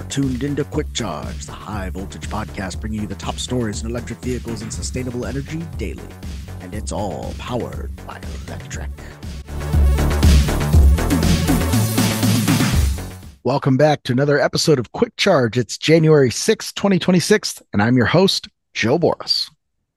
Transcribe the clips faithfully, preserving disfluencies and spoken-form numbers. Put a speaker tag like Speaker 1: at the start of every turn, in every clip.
Speaker 1: tuned into Quick Charge, the high voltage podcast bringing you the top stories in electric vehicles and sustainable energy daily. And it's all powered by electric. Welcome back to another episode of Quick Charge. It's January sixth, twenty twenty-six, and I'm your host, Joe Boris.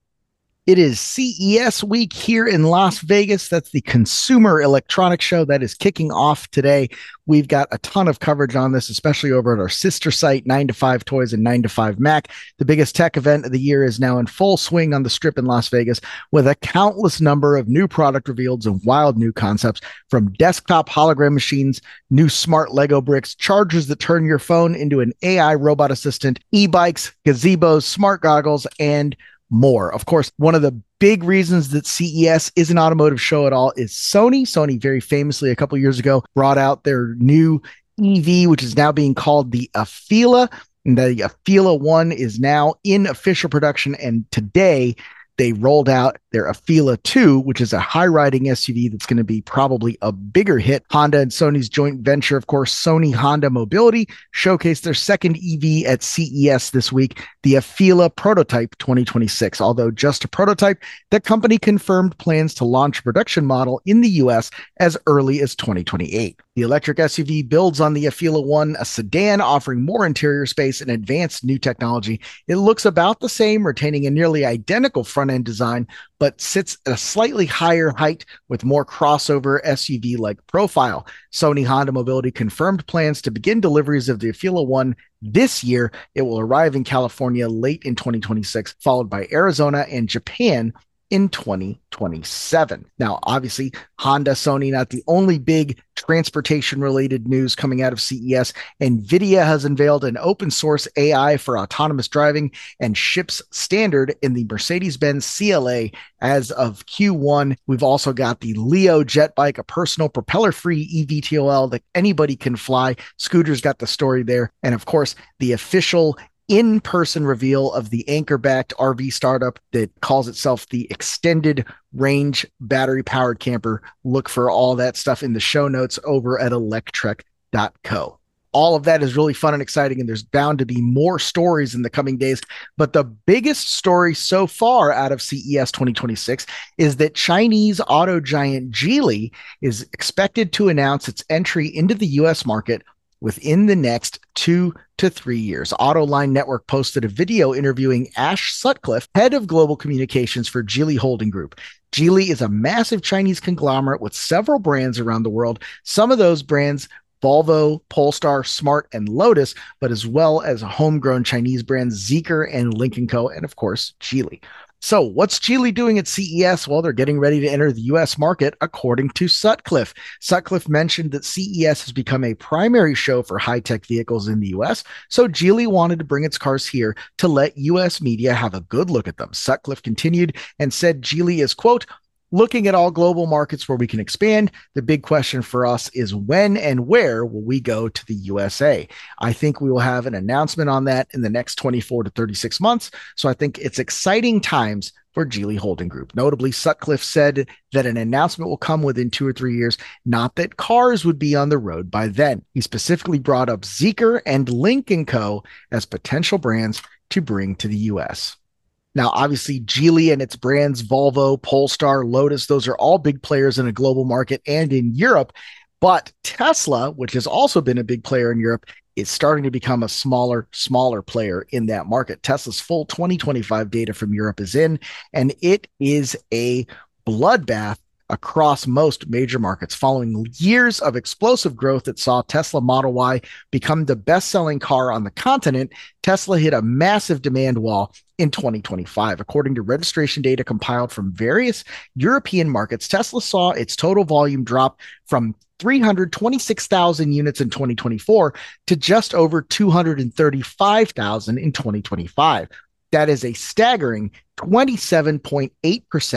Speaker 1: It is C E S week here in Las Vegas. That's the Consumer Electronics Show that is kicking off today. We've got a ton of coverage on this, especially over at our sister site, nine to five Toys and nine to five Mac. The biggest tech event of the year is now in full swing on the Strip in Las Vegas with a countless number of new product reveals and wild new concepts, from desktop hologram machines, new smart Lego bricks, chargers that turn your phone into an A I robot assistant, e-bikes, gazebos, smart goggles, and more. Of course, one of the big reasons that C E S is an automotive show at all is Sony. Sony very famously a couple years ago brought out their new E V, which is now being called the Afeela. And the Afeela one is now in official production. And today they rolled out their Afeela two, which is a high-riding S U V that's going to be probably a bigger hit. Honda and Sony's joint venture, of course, Sony Honda Mobility, showcased their second E V at C E S this week, the Afeela Prototype twenty twenty-six. Although just a prototype, the company confirmed plans to launch a production model in the U S as early as twenty twenty-eight. The electric S U V builds on the Afeela one, a sedan offering more interior space and advanced new technology. It looks about the same, retaining a nearly identical front-end design, but sits at a slightly higher height with more crossover S U V-like profile. Sony Honda Mobility confirmed plans to begin deliveries of the Afeela one this year. It will arrive in California late in twenty twenty-six, followed by Arizona and Japan in twenty twenty-seven. Now, obviously, Honda, Sony, not the only big transportation-related news coming out of C E S. NVIDIA has unveiled an open-source A I for autonomous driving and ships standard in the Mercedes-Benz C L A as of Q one. We've also got the Leo jet bike, a personal propeller-free E V T O L that anybody can fly. Scooter's got the story there. And, of course, the official in-person reveal of the anchor-backed R V startup that calls itself the Extended Range Battery-Powered Camper. Look for all that stuff in the show notes over at electrek dot co. All of that is really fun and exciting, and there's bound to be more stories in the coming days. But the biggest story so far out of C E S twenty twenty-six is that Chinese auto giant Geely is expected to announce its entry into the U S market within the next two to three years. Autoline Network posted a video interviewing Ash Sutcliffe, head of global communications for Geely Holding Group. Geely is a massive Chinese conglomerate with several brands around the world. Some of those brands, Volvo, Polestar, Smart, and Lotus, but as well as homegrown Chinese brands Zeekr and Lynk and Co., and of course, Geely. So what's Geely doing at C E S? Well, they're getting ready to enter the U S market, according to Sutcliffe. Sutcliffe mentioned that C E S has become a primary show for high-tech vehicles in the U S, so Geely wanted to bring its cars here to let U S media have a good look at them. Sutcliffe continued and said Geely is, quote, looking at all global markets where we can expand. The big question for us is when and where will we go to the U S A? I think we will have an announcement on that in the next twenty-four to thirty-six months. So I think it's exciting times for Geely Holding Group. Notably, Sutcliffe said that an announcement will come within two or three years, not that cars would be on the road by then. He specifically brought up Zeekr and Lynk and Co. as potential brands to bring to the U S. Now, obviously, Geely and its brands, Volvo, Polestar, Lotus, those are all big players in a global market and in Europe. But Tesla, which has also been a big player in Europe, is starting to become a smaller, smaller player in that market. Tesla's full twenty twenty-five data from Europe is in, and it is a bloodbath across most major markets. Following years of explosive growth that saw Tesla Model Y become the best-selling car on the continent, Tesla hit a massive demand wall in twenty twenty-five. According to registration data compiled from various European markets, Tesla saw its total volume drop from three hundred twenty-six thousand units in twenty twenty-four to just over two hundred thirty-five thousand in twenty twenty-five. That is a staggering twenty-seven point eight percent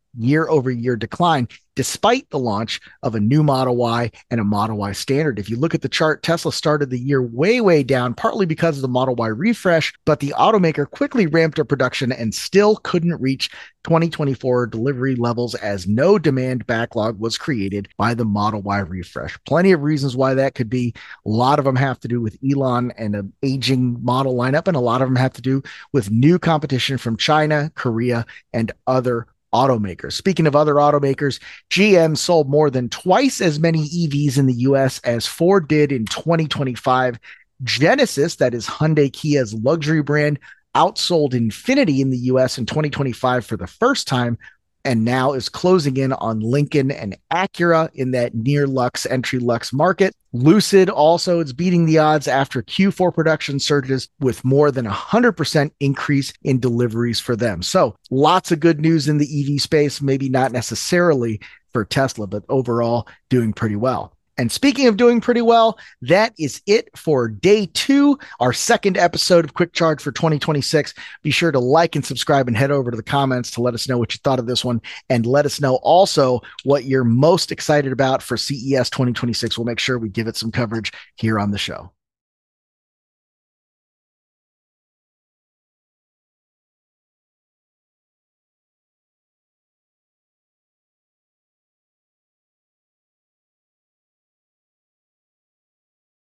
Speaker 1: year-over-year decline, despite the launch of a new Model Y and a Model Y Standard. If you look at the chart, Tesla started the year way, way down, partly because of the Model Y refresh, but the automaker quickly ramped up production and still couldn't reach twenty twenty-four delivery levels as no demand backlog was created by the Model Y refresh. Plenty of reasons why that could be. A lot of them have to do with Elon and an aging model lineup, and a lot of them have to do with new competition from China, Korea, and other automakers. Speaking of other automakers, G M sold more than twice as many E Vs in the U S as Ford did in twenty twenty-five. Genesis, that is Hyundai Kia's luxury brand, outsold Infiniti in the U S in twenty twenty-five for the first time, and now is closing in on Lincoln and Acura in that near Lux, entry Lux market. Lucid also is beating the odds after Q four production surges with more than a one hundred percent increase in deliveries for them. So lots of good news in the E V space, maybe not necessarily for Tesla, but overall doing pretty well. And speaking of doing pretty well, that is it for day two, our second episode of Quick Charge for twenty twenty-six. Be sure to like and subscribe and head over to the comments to let us know what you thought of this one, and let us know also what you're most excited about for C E S twenty twenty-six. We'll make sure we give it some coverage here on the show.